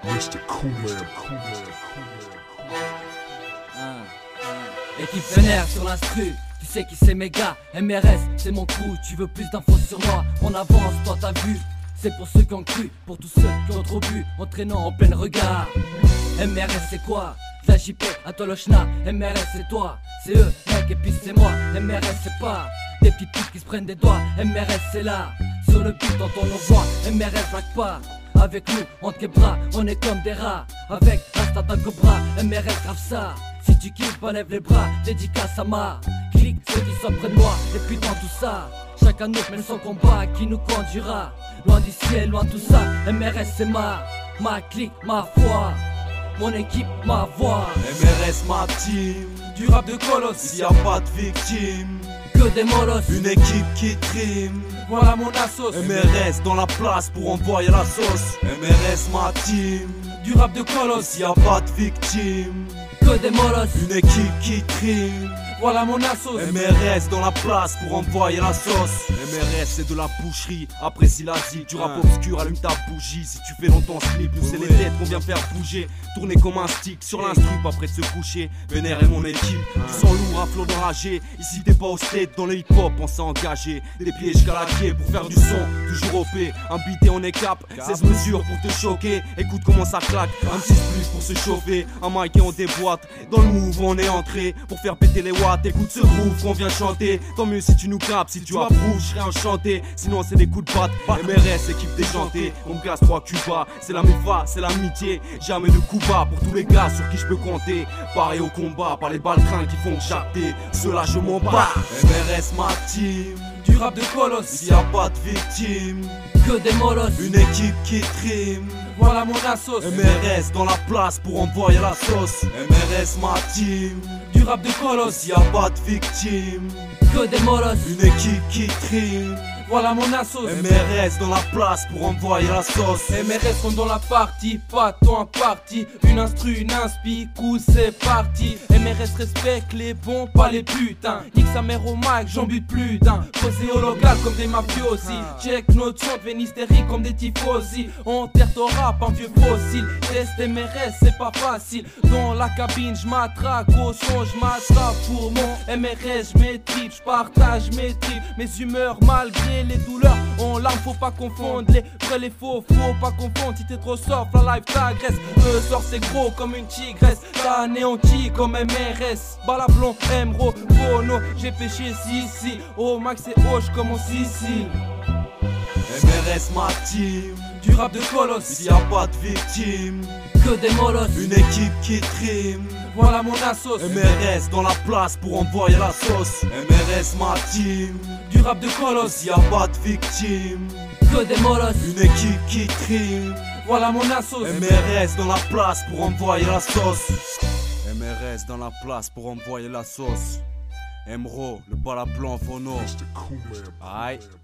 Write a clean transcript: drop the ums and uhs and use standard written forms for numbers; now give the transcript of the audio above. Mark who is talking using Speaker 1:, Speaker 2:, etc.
Speaker 1: Mr. Kool-Man.
Speaker 2: Équipe vénère sur l'instru, tu sais qui c'est mes gars. MRS c'est mon crew, tu veux plus d'infos sur moi. On avance, toi t'as vu. C'est pour ceux qui ont cru, pour tous ceux qui ont trop bu, entraînant en plein regard. MRS c'est quoi? De la JP à toi le schna. MRS c'est toi, c'est eux mec et puis c'est moi. MRS c'est pas des petites putes qui se prennent des doigts. MRS c'est là, sur le beat dans ton voix. MRS vague pas, avec nous entre les bras, on est comme des rats. Avec Rasta d'un cobra, MRS grave ça. Si tu kiffes, bah lève les bras, dédicace à ma clique, ceux qui sont près de moi. Et puis dans tout ça, chacun nous mène son combat qui nous conduira loin du ciel, loin de tout ça. MRS c'est ma clique, ma foi, mon équipe, ma voix.
Speaker 3: MRS ma team,
Speaker 2: Du rap de colosse,
Speaker 3: ici y'a pas de victime,
Speaker 2: que des molosses.
Speaker 3: une équipe qui trime.
Speaker 2: Voilà mon assos.
Speaker 3: MRS dans la place pour envoyer la sauce. MRS ma team,
Speaker 2: Du rap de colosse,
Speaker 3: ici y'a pas de victime,
Speaker 2: que des molosses.
Speaker 3: une équipe qui trime.
Speaker 2: Voilà mon assos.
Speaker 3: MRS dans la place pour envoyer la sauce. MRS c'est de la boucherie, apprécie l'Asie. Du rap obscur, allume ta bougie. Si tu fais longtemps slip, nous c'est les têtes qu'on vient faire bouger. Tourner comme un stick sur l'instru, pas près de se coucher. Vénère et mon équipe, du sang lourd à flot d'enragé. Ici t'es pas au state, dans le hip hop on s'est engagé. Des pieds jusqu'à la pied pour faire du son, toujours OP. Un beat et on est cap, 16 mesures pour te choquer. Écoute comment ça claque, un petit plus pour se chauffer. Un mic et on déboîte, dans le move on est entré. Pour faire péter les watts, écoute ce groove qu'on vient chanter. Tant mieux si tu nous capes, si tu approuves, je serai enchanté. Sinon c'est des coups de patte, MRS équipe déchantée. On me casse 3 cubas, c'est la méfa, c'est l'amitié. Jamais de coups bas pour tous les gars sur qui je peux compter. Paré au combat par les baltrins qui font jacter. Ceux-là je m'en bats. MRS ma team,
Speaker 2: Du rap de colosse,
Speaker 3: ici y'a pas de victime,
Speaker 2: que des molosses.
Speaker 3: une équipe qui trime.
Speaker 2: Voilà mon assos.
Speaker 3: MRS dans la place pour envoyer la sauce. MRS ma team,
Speaker 2: Du rap de colosse,
Speaker 3: ici y'a pas de victime,
Speaker 2: que des molosses.
Speaker 3: une équipe qui trime.
Speaker 2: Voilà mon assos.
Speaker 3: MRS dans la place pour envoyer la sauce.
Speaker 2: MRS sont dans la partie, pas toi parti. Une instru, une inspi, coup c'est parti. MRS respecte les bons, pas les putains. Nique sa mère au mic, j'en bute plus d'un. Posé au local comme des mafiosi. Check notre son, devient hystérique comme des tifosi. On terre ton rap, un vieux fossile. Test MRS, c'est pas facile. Dans la cabine, j'm'attraque, au son, j'm'attrape. Pour mon MRS, j'maîtrise, j'partage mes tripes. Mes humeurs malgré les douleurs, on larme, faut pas confondre les vrais, les faux, faut pas confondre. Si t'es trop soft, la life t'agresse. Le sort c'est gros comme une tigresse, t'anéantis comme MRS. Balablon, Emro, Bono, j'ai pêché si. Au max c'est hoche comme on Sissi.
Speaker 3: MRS ma team,
Speaker 2: Du rap de colosse,
Speaker 3: ici y'a pas de victime,
Speaker 2: que des molosses.
Speaker 3: une équipe qui trime.
Speaker 2: Voilà mon assos.
Speaker 3: MRS dans la place pour envoyer la sauce. MRS ma team,
Speaker 2: Du rap de colosse,
Speaker 3: ici y'a pas de victime,
Speaker 2: que des molosses.
Speaker 3: une équipe qui trime.
Speaker 2: Voilà mon assos.
Speaker 3: MRS dans la place pour envoyer la sauce. MRS dans la place pour envoyer la sauce. Emro, le bala blanc phono.
Speaker 1: Mr. Kool-Man.
Speaker 3: Aïe.